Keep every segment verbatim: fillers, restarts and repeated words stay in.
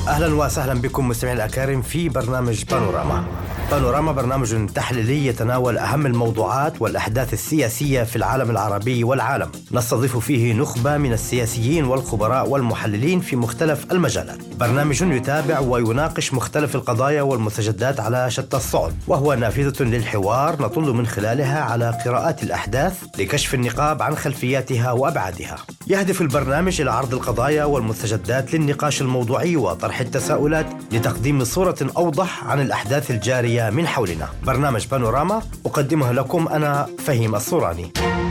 أهلا وسهلا بكم مستمعين الأكارم في برنامج بانوراما. بانوراما برنامج تحليلي يتناول أهم الموضوعات والأحداث السياسية في العالم العربي والعالم. نستضيف فيه نخبة من السياسيين والخبراء والمحللين في مختلف المجالات. برنامج يتابع ويناقش مختلف القضايا والمستجدات على شتى الصعد، وهو نافذة للحوار نطل من خلالها على قراءات الأحداث لكشف النقاب عن خلفياتها وأبعادها. يهدف البرنامج إلى عرض القضايا والمستجدات للنقاش الموضوعي وطرح التساؤلات لتقديم صورة أوضح عن الأحداث الجارية من حولنا. برنامج بانوراما أقدمه لكم أنا فهيم الصوراني.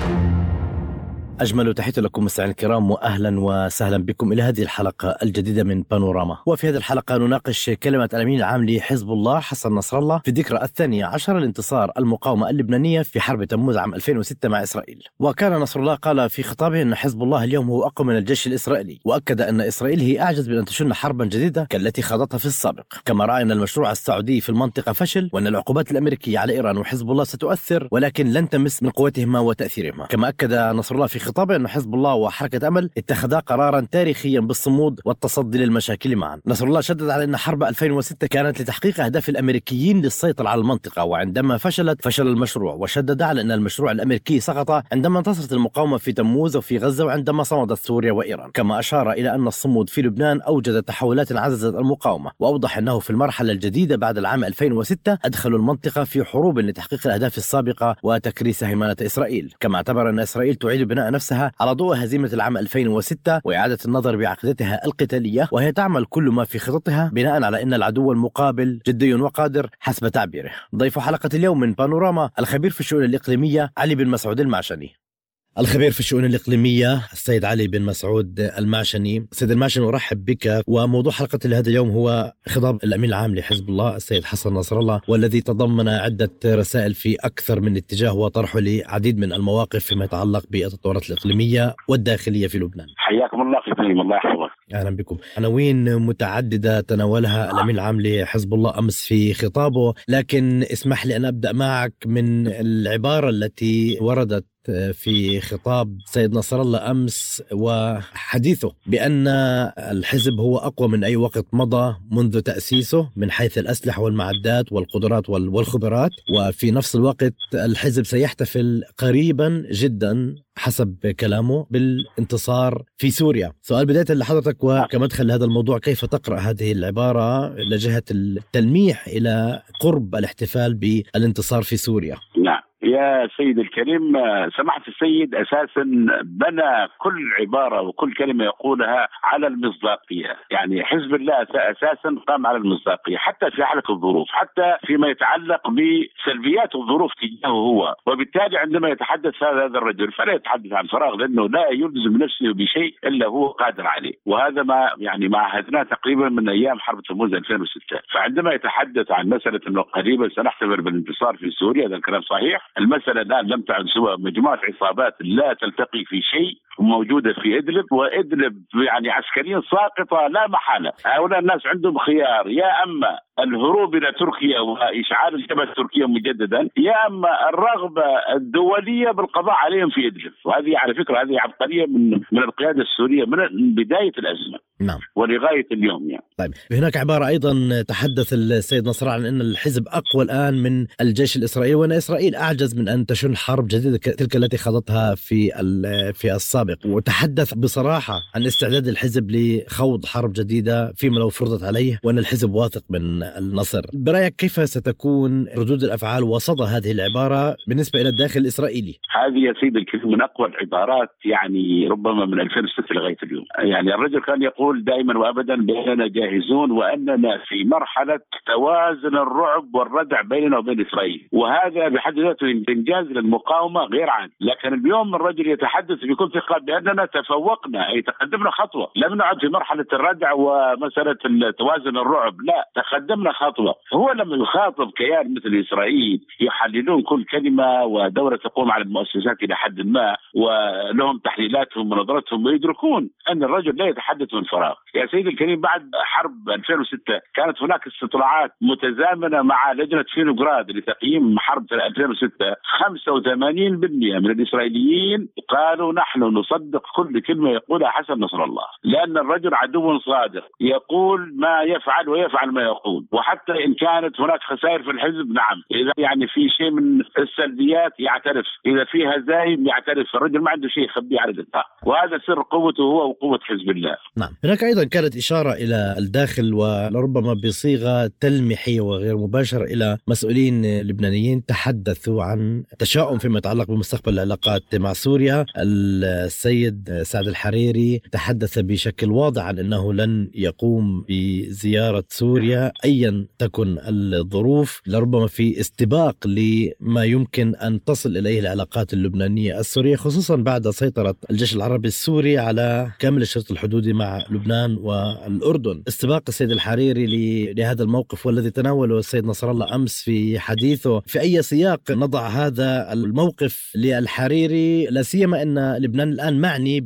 أجمل تحية لكم مستمعينا الكرام، وأهلا وسهلا بكم إلى هذه الحلقة الجديدة من بانوراما. وفي هذه الحلقة نناقش كلمة الأمين العام لحزب الله حسن نصر الله في ذكرى الثانية عشر لانتصار المقاومة اللبنانية في حرب تموز عام ألفين وستة مع إسرائيل. وكان نصر الله قال في خطابه أن حزب الله اليوم هو أقوى من الجيش الإسرائيلي، وأكد أن إسرائيل هي أعجز من أن تشن حربا جديدة كالتي خاضتها في السابق. كما رأى أن المشروع السعودي في المنطقة فشل، وأن العقوبات الأمريكية على إيران وحزب الله ستؤثر ولكن لن تمس من قوتهما وتأثيرهما. كما أكد نصر الله في خطابه أن حزب الله وحركة أمل اتخذا قرارا تاريخيا بالصمود والتصدي للمشاكل معا. نصر الله شدد على أن حرب ألفين وستة كانت لتحقيق أهداف الأمريكيين للسيطرة على المنطقة، وعندما فشلت فشل المشروع. وشدد على أن المشروع الأمريكي سقط عندما انتصرت المقاومة في تموز وفي غزة، وعندما صمدت سوريا وإيران. كما أشار إلى أن الصمود في لبنان أوجد تحولات عززت المقاومة، وأوضح أنه في المرحلة الجديدة بعد العام ألفين وستة أدخلوا المنطقة في حروب لتحقيق الأهداف السابقة وتكريس هيمنة إسرائيل. كما اعتبر أن إسرائيل تعيد بناء نفسها على ضوء هزيمة العام ألفين وستة وإعادة النظر بعقيدتها القتالية، وهي تعمل كل ما في خططها بناء على أن العدو المقابل جدي وقادر حسب تعبيره. ضيف حلقة اليوم من بانوراما الخبير في الشؤون الإقليمية علي بن مسعود المعشني. الخبير في الشؤون الإقليمية السيد علي بن مسعود المعشني. سيد المعشني، أرحب بك. وموضوع حلقة هذا اليوم هو خطاب الأمين العام لحزب الله السيد حسن نصر الله، والذي تضمن عدة رسائل في أكثر من اتجاه وطرحه لعديد من المواقف فيما يتعلق بالتطورات الإقليمية والداخلية في لبنان. حياكم الله في فيلم، الله يحفظك. أهلا بكم. عناوين متعددة تناولها الأمين العام لحزب الله أمس في خطابه، لكن اسمح لي أن أبدأ معك من العبارة التي وردت في خطاب سيد نصر الله أمس وحديثه بأن الحزب هو أقوى من أي وقت مضى منذ تأسيسه من حيث الأسلحة والمعدات والقدرات والخبرات، وفي نفس الوقت الحزب سيحتفل قريبا جدا حسب كلامه بالانتصار في سوريا. سؤال بداية لحضرتك وكمدخل لهذا الموضوع، كيف تقرأ هذه العبارة لجهة التلميح إلى قرب الاحتفال بالانتصار في سوريا؟ نعم يا سيد الكريم، سماحة السيد أساسا بنى كل عبارة وكل كلمة يقولها على المصداقية. يعني حزب الله أساسا قام على المصداقية حتى في حالة الظروف، حتى فيما يتعلق بسلبيات الظروف تجاهه هو. وبالتالي عندما يتحدث هذا الرجل فلا يتحدث عن فراغ، لأنه لا يلزم نفسه بشيء إلا هو قادر عليه. وهذا ما يعني ما عهدناه تقريبا من أيام حرب تموز ألفين وستة. فعندما يتحدث عن مسألة أنه قريبا سنحتفل بالانتصار في سوريا، هذا الكلام صحيح. المسألة الآن لم تعد سوى مجموعة عصابات لا تلتقي في شيء وموجودة في إدلب، وإدلب يعني عسكريا ساقطة لا محالة. هؤلاء الناس عندهم خيار، يا أما الهروب إلى تركيا وإشعال الجبهة التركية مجددا، يا أما الرغبة الدولية بالقضاء عليهم في إدلب. وهذه على فكرة هذه عبقرية من من القيادة السورية من بداية الأزمة نعم ولغاية اليوم يعني. طيب، هناك عبارة أيضا تحدث السيد نصر عن أن الحزب أقوى الآن من الجيش الإسرائيلي، وأن إسرائيل أعجز من أن تشن حرب جديدة تلك التي خاضتها في في السابق. وتحدث بصراحة عن استعداد الحزب لخوض حرب جديدة فيما لو فرضت عليه، وأن الحزب واثق من النصر. برأيك كيف ستكون ردود الأفعال وصدى هذه العبارة بالنسبة إلى الداخل الإسرائيلي؟ هذه يا سيد الكريم من أقوى العبارات يعني ربما من ألفين وستة لغاية اليوم. يعني الرجل كان يقول دائما وأبدا بأننا جاهزون وأننا في مرحلة توازن الرعب والردع بيننا وبين إسرائيل، وهذا بحد ذاته إنجاز للمقاومة غير عادي. لكن اليوم الرجل يتحدث بكل ثقة بأننا تفوقنا، أي تقدمنا خطوة. لم نعد في مرحلة الردع ومسألة توازن الرعب، لا، تقدمنا لم نخاطبه. هو لما يخاطب كيان مثل إسرائيل يحللون كل كلمة، ودولة تقوم على المؤسسات إلى حد ما ولهم تحليلاتهم ونظرتهم، ويدركون أن الرجل لا يتحدث من فراغ. يا سيدي الكريم، بعد حرب ألفين وستة كانت هناك استطلاعات متزامنة مع لجنة فينوغراد لتقييم حرب ألفين وستة. خمسة وثمانين بالمئة من الإسرائيليين قالوا نحن نصدق كل كلمة يقولها حسن نصر الله، لأن الرجل عدو صادق يقول ما يفعل ويفعل ما يقول. وحتى إن كانت هناك خسائر في الحزب، نعم، إذا يعني في شيء من السلبيات يعترف، إذا في هزائم يعترف. الرجل ما عنده شيء يخبيه على الإطلاق، وهذا سر قوته هو وقوة حزب الله. نعم. هناك أيضا كانت إشارة إلى الداخل ولربما بصيغة تلميحية وغير مباشرة إلى مسؤولين لبنانيين تحدثوا عن تشاؤم فيما يتعلق بمستقبل العلاقات مع سوريا. السيد سعد الحريري تحدث بشكل واضح عن أنه لن يقوم بزيارة سوريا أيا تكن الظروف، لربما في استباق لما يمكن أن تصل إليه العلاقات اللبنانية السورية، خصوصا بعد سيطرة الجيش العربي السوري على كامل الشرط الحدودي مع لبنان والأردن. استباق السيد الحريري لهذا الموقف والذي تناوله السيد نصر الله أمس في حديثه، في أي سياق نضع هذا الموقف للحريري، لا سيما أن لبنان الآن معني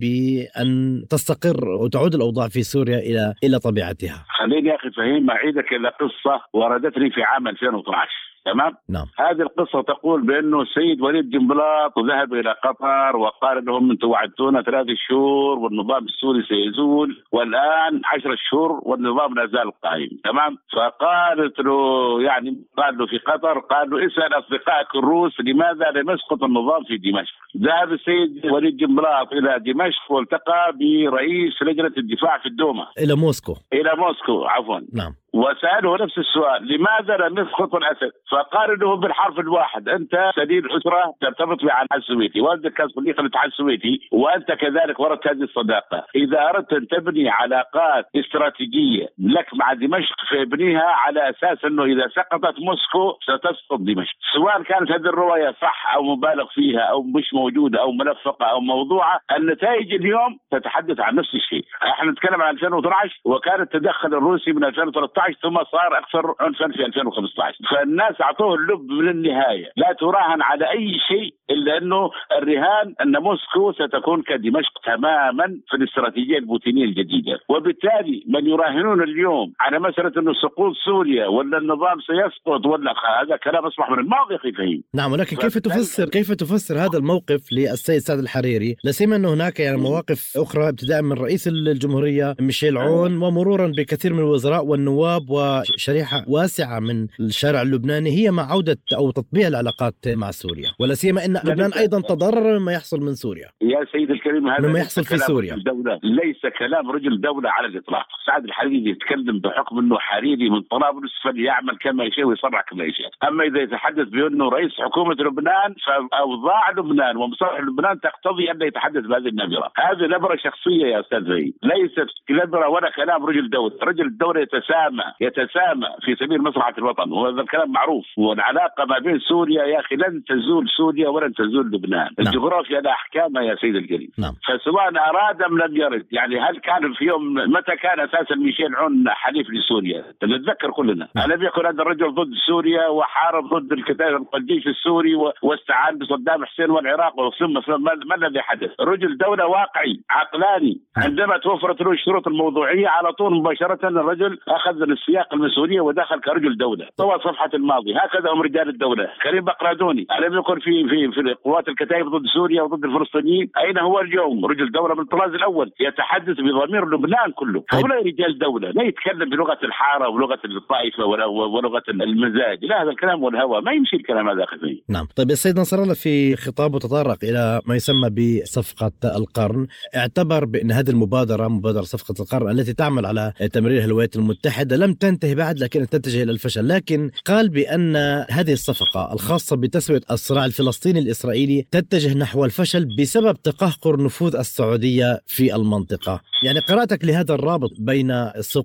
بأن تستقر وتعود الأوضاع في سوريا إلى إلى طبيعتها؟ خليني يا أخي فهيم أعيدك إلى قصة وردتني في عام ألفين واثني عشر. تمام. نعم. هذه القصة تقول بأنه السيد وليد جنبلاط ذهب إلى قطر وقال لهم أنتم وعدتونا ثلاث شهور والنظام السوري سيزول، والآن عشر شهور والنظام لا زال قائم. تمام. فقالت له يعني قال له في قطر، قال له اسأل أصدقائك الروس لماذا لم يسقط النظام في دمشق. ذهب السيد وليد جنبلاط إلى دمشق والتقى برئيس لجنة الدفاع في الدوما، إلى موسكو إلى موسكو عفوا. نعم. وسأله نفس السؤال، لماذا لم يسقط الأسد؟ فقال له بالحرف الواحد، أنت سليل أسرة ترتبط بالاتحاد السوفيتي، والدك كان صديق الاتحاد السوفيتي، وأنت كذلك ورثت هذه الصداقة. إذا أردت أن تبني علاقات استراتيجية لك مع دمشق فابنيها على أساس أنه إذا سقطت موسكو ستسقط دمشق. سواء كانت هذه الرواية صح أو مبالغ فيها أو مش موجودة أو ملفقة أو موضوعة، النتائج اليوم تتحدث عن نفس الشيء. احنا نتكلم عن ألفين واثني عشر وكان التدخل الروسي من ألفين وثلاثة عشر ثم صار أكثر عنفا في ألفين وخمسة عشر. فالناس أعطوه اللب من النهاية، لا تراهن على أي شيء إلا أنه الرهان أن موسكو ستكون كدمشق تماما في الاستراتيجية البوتينية الجديدة. وبالتالي من يراهنون اليوم على مسألة أنه سقوط سوريا ولا النظام سيسقط ولا هذا كلام أصبح من الماضي خفيف. نعم. ولكن كيف تفسر كيف تفسر هذا الموقف للسيد سعد الحريري، لا سيما أنه هناك يعني مواقف أخرى ابتداء من رئيس الجمهورية ميشيل عون ومرورا بكثير من الوزراء والنواب وشريحة واسعة من الشارع اللبناني هي مع عودة أو تطبيع العلاقات مع سوريا، ولا سيما أن لبنان أيضا تضرر مما يحصل من سوريا. يا سيد الكريم، هذا مما يحصل في سوريا دولة. ليس كلام رجل دولة على الإطلاق. سعد الحريري يتكلم بحكم أنه حريري من طرابلس فليعمل كما يشاء ويصرح كما يشاء. أما إذا يتحدث بأنه رئيس حكومة لبنان فأوضاع لبنان ومصالح لبنان تقتضي أن يتحدث بهذه النبرة. هذه نبرة شخصية يا أستاذ زي، ليست نبرة ولا كلام رجل دولة. رجل الدولة يتسامى يتسامى في سبيل مصلحة الوطن، وهذا الكلام معروف. والعلاقة ما بين سوريا يا أخي لن تزول سوريا ولن تزول لبنان. نعم. الجغرافيا لها أحكامها يا سيد الكريم. نعم. فسواء أراد أم لم يرد، يعني هل كان في يوم متى كان أساسا ميشيل عون حليف لسوريا؟ نتذكر كلنا. نعم. ألم يكن هذا الرجل ضد سوريا وحارب ضد الكتائب الجيش السوري واستعان بصدام حسين والعراق، ثم ما الذي حدث؟ رجل دولة واقعي عقلاني. عندما توفرت له الشروط الموضوعية على طول مباشرة الرجل أخذ السياق المسؤولية ودخل كرجل دولة. طوى صفحة الماضي. هكذا هم رجال الدولة. كريم بقرادوني ألم يكن في في في قوات الكتائب ضد سوريا وضد الفلسطينيين؟ أين هو اليوم؟ رجل دولة من الطراز الأول يتحدث بضمير لبنان كله. هؤلاء رجال دولة، لا يتكلم بلغة الحارة ولغة الطائفة ولغة المزاج. لا، هذا الكلام والهوى ما يمشي الكلام هذا خفيف. نعم. طيب السيد نصر الله في خطابه تطرق إلى ما يسمى بصفقة القرن، اعتبر بأن هذه المبادرة مبادرة صفقة القرن التي تعمل على تمرير الولايات المتحدة لم تنتهي بعد لكن تتجه إلى الفشل، لكن قال بأن هذه الصفقة الخاصة بتسوية الصراع الفلسطيني الإسرائيلي تتجه نحو الفشل بسبب تقهقر نفوذ السعودية في المنطقة. يعني قراءتك لهذا الرابط بين سقوط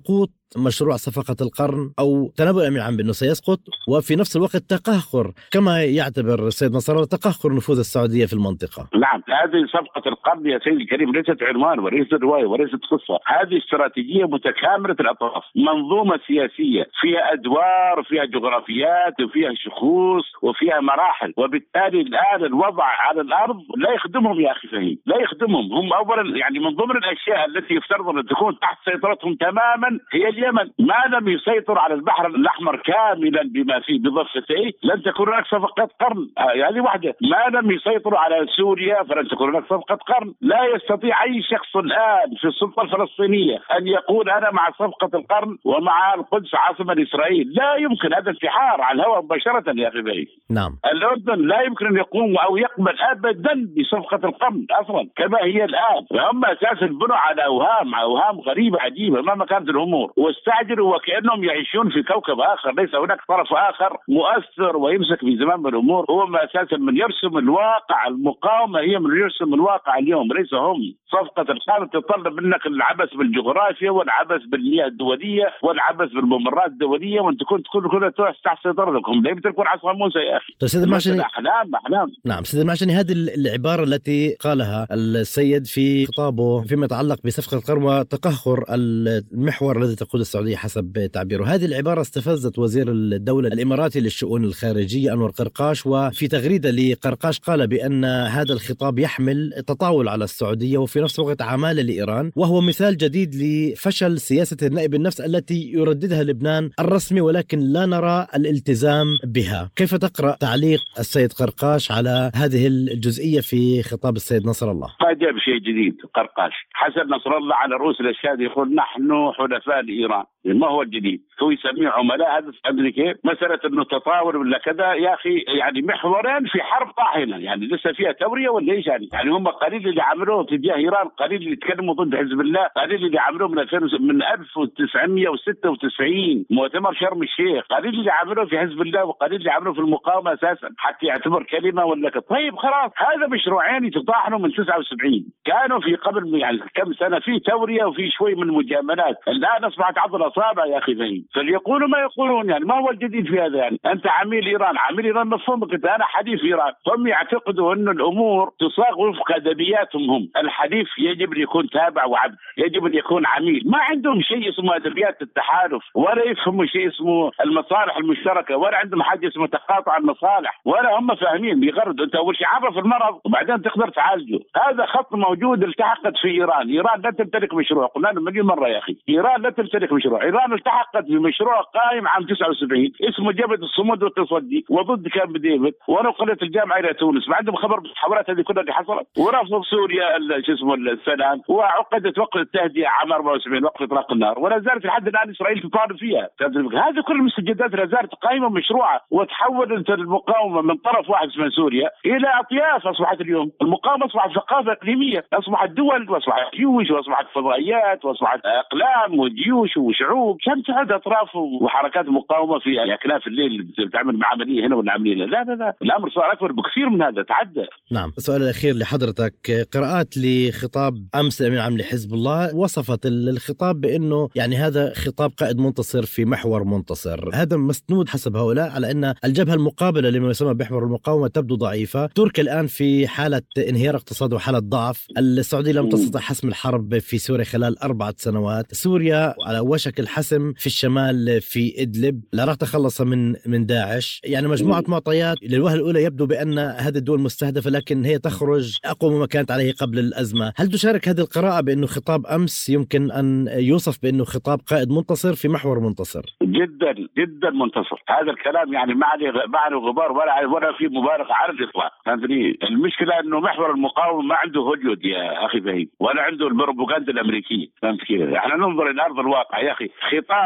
مشروع صفقة القرن أو تنبؤ الأمين العام بأنه سيسقط، وفي نفس الوقت تقهقر كما يعتبر السيد نصر الله تقهقر نفوذ السعودية في المنطقة. نعم، هذه صفقة القرن يا سيدي الكريم ليست عنوان وليست رواية وليست قصة، هذه استراتيجية متكاملة الأطراف، منظومة سياسية فيها أدوار وفيها جغرافيات وفيها شخوص وفيها مراحل، وبالتالي الآن الوضع على الأرض لا يخدمهم يا أخي فهيم، لا يخدمهم. هم أولا يعني من ضمن الأشياء التي يفترض أن تكون تحت سيطرتهم تماما هي اليمن. ما لم يسيطر على البحر الأحمر كاملا بما فيه بضفتيه لن تكون هناك صفقة قرن، هذه يعني واحدة. ما لم يسيطروا على سوريا فلن تكون هناك صفقة قرن. لا يستطيع أي شخص الآن في السلطة الفلسطينية أن يقول أنا مع صفقة القرن ومع القدس عاصمة لإسرائيل، لا يمكن. هذا انتحار على الهواء مباشرة يا أخي بي. نعم. الأردن لا يمكن أن يقوم أو يقبل أبدا بصفقة القرن أصلا كما هي الآن. هم أساسا بنوا على أوهام أوهام غريبة عجيبة مهما كانت الأمور، واستعجلوا وكأنهم يعيشون في كوكب آخر، ليس هناك طرف آخر مؤثر ويمسك في زمام الأمور. هو ما أساسا من يرسم الواقع، المقاومة هي من يرسم الواقع اليوم ليس هم. صفقة القرن تتطلب منك العبث بالجغرافيا والعبث بالمياه الدولية والعبث بالممرات الدولية، وأن تكون تكون كلها تحت سيطرتكم. لا يمكن تكون عصا موسى يا أخي. سيد المعشني، أحلام أحلام. نعم سيد المعشني، هذه العبارة التي قالها السيد في خطابه فيما يتعلق بصفقة القرن وتقهقر المحور الذي تقود السعودية حسب تعبيره، هذه العبارة استفزت وزير الدولة الإماراتي للشؤون الخارجية أنور قرقاش، وفي تغريدة لقرقاش قال بأن هذا الخطاب يحمل تطاول على السعودية وفي نفس الوقت عمالة لإيران، وهو مثال جديد لفشل سياسة النائب النفس التي يرددها لبنان الرسمي ولكن لا نرى الالتزام بها. كيف تقرأ تعليق السيد قرقاش على هذه الجزئية في خطاب السيد نصر الله؟ ما جاب شيء جديد قرقاش. حسن نصر الله على رؤوس الأشهاد يقول نحن حلفاء لإيران، ما هو الجديد؟ هو يسميه عملاء. هذا أدري كيف مسألة إنه تطاول ولا كذا يا أخي، يعني محورين في حرب طاحنة، يعني لسه فيها تورية ولا إيش يعني؟ يعني هم قليل اللي عملوه تجاه إيران، قليل اللي تكلموا ضد حزب الله، قليل اللي عملوه من ألفين من ألف وتسعمئة وستة وتسعين مؤتمر شرم الشيخ، قليل اللي عملوه في حزب الله وقليل اللي عملوه في المقاومة أساسا حتى يعتبر كلمة ولا كذا. طيب خلاص، هذا مشروعين يتطاحنوا من تسعة وسبعين، كانوا في قبل يعني كم سنة في تورية وفي شوي من مجاملات، الآن أصبحت عض الأصابع يا أخي فهيم. فليقولوا ما يقولون، يعني ما هو الجديد في هذا؟ يعني أنت عميل إيران، عميل إيران مفهومك أنت، أنا حليف إيران. هم يعتقدوا أن الأمور تصاغ وفق أدبياتهم هم. الحليف يجب أن يكون تابع وعبد، يجب أن يكون عميل. ما عندهم شيء اسمه أدبيات التحالف، ولا يفهموا شيء اسمه المصالح المشتركة، ولا عندهم حاجة اسمه تقاطع المصالح، ولا هم فاهمين. بيغردوا أنت أول شيء عرف المرض وبعدين تقدر تعالجه. هذا خط موجود التحقت في إيران. إيران لا تمتلك مشروع، قلنا له مليون مرة يا أخي، إيران لا تمتلك مشروع. إيران التحقت بمشروع قائم عام تسعة وسبعين اسمه جبهة الصمود والتصدي وضد كامب ديفيد، ونقلت الجامعة إلى تونس. ما عندهم خبر بالتحولات هذه كلها اللي حصلت، ورفضوا سوريا شو اسمه السلام، وعقدت وقت التهدئة عام أربعة وسبعين وقت إطلاق النار، ولا زالت لحد الآن إسرائيل تطالب فيها. هذه كل المستجدات لا زالت قائمة مشروعة، وتحولت المقاومة من طرف واحد اسمه سوريا إلى أطياف. أصبحت اليوم المقاومة أصبحت ثقافة إقليمية، أصبحت دول وأصبحت جيوش وأصبحت فضائيات وأصبحت أقلام وجيوش وشعوب. شمت هذا أطراف وحركات مقاومة في أكناف الليل بتعمل مع عملية هنا ولا عملية لا لا لا، الأمر صار أكبر بكثير من هذا، تعدى. نعم. السؤال الأخير لحضرتك، قراءات لخطاب أمس الأمين العام لحزب الله وصفت الخطاب بأنه يعني هذا خطاب قائد منتصر في محور منتصر. هذا مسنود حسب هؤلاء على أن الجبهة المقابلة لما يسمى بمحور المقاومة تبدو ضعيفة. تركيا الآن في حالة انهيار اقتصادي وحالة ضعف. السعودية لم تستطع حسم الحرب في سوريا خلال أربعة سنوات. سوريا على وشك الحسم في الشمال في إدلب. العراق تخلص من من داعش. يعني مجموعة معطيات للوهلة الأولى يبدو بأن هذه الدول مستهدفة، لكن هي تخرج أقوى مما كانت عليه قبل الأزمة. هل تشارك هذه القراءة بأنه خطاب أمس يمكن أن يوصف بأنه خطاب قائد منتصر في محور منتصر؟ جدا جدا منتصر. هذا الكلام يعني ما عليه ما عليه غبار ولا ولا في مبالغة على الإطلاق. المشكلة أنه محور المقاومة ما عنده هوليود يا أخي فهيم، ولا عنده البروباغندا الأمريكية. فهمت كيف؟ احنا ننظر إلى أرض الواقع يا أخي. خطاب من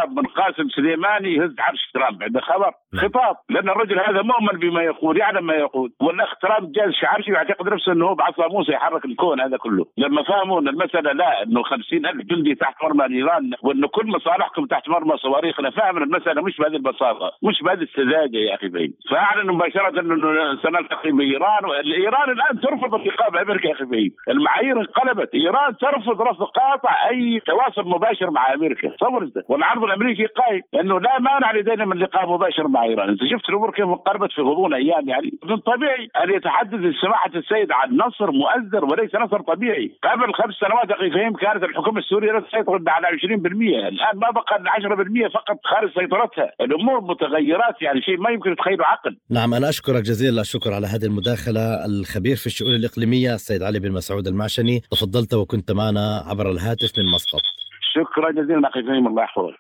قاسم سليماني يهز عرش ترامب عنده خبر خطاب، لأن الرجل هذا مؤمن بما يقول، يعلم ما يقول. والأخ ترامب جالس عرشي ويعتقد نفسه أنه بعصا موسى يحرك الكون هذا كله. لما فهموا أن المسألة لا، أنه خمسين ألف جندي تحت مرمى إيران وأنه كل مصالحكم تحت مرمى صواريخنا، فهم المسألة مش بهذه البساطة، مش بهذه السذاجة يا أخي بين. فأعلنوا مباشرة أنه سنلتقي بإيران. إيران الآن ترفض التقاء بأمريكا يا أخي بين. المعايير انقلبت، إيران ترفض رفض قاطع أي تواصل مباشر مع أمريكا. تصور أنت، والعرض الأمريكي قائم أنه لا مانع لدينا من لقاء مباشر مع إيران. أنت شفت الأمور كيف انقلبت في غضون أيام. يعني من طبيعي أن يتحدث سماحة السيد عن نصر مؤزر وليس نصر طبيعي. قبل خمس سنوات أخي فهيم كانت الحكومة السورية تسيطر على عشرين بالمئة، الآن ما بقى إلا عشرة بالمئة فقط خارج سيطرتها. الأمور متغيرات، يعني شيء ما يمكن تخيله عقل. نعم، أنا أشكرك جزيل الشكر على هذه المداخلة. الخبير في الشؤون الإقليمية السيد علي بن مسعود المعشني، تفضلت وكنت معنا عبر الهاتف من مسقط. شكرا جزيلا أخي فهيم، الله يحفظك.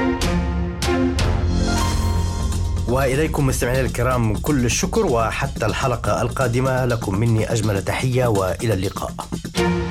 وإليكم مستمعينا الكرام كل الشكر، وحتى الحلقة القادمة لكم مني أجمل تحية وإلى اللقاء.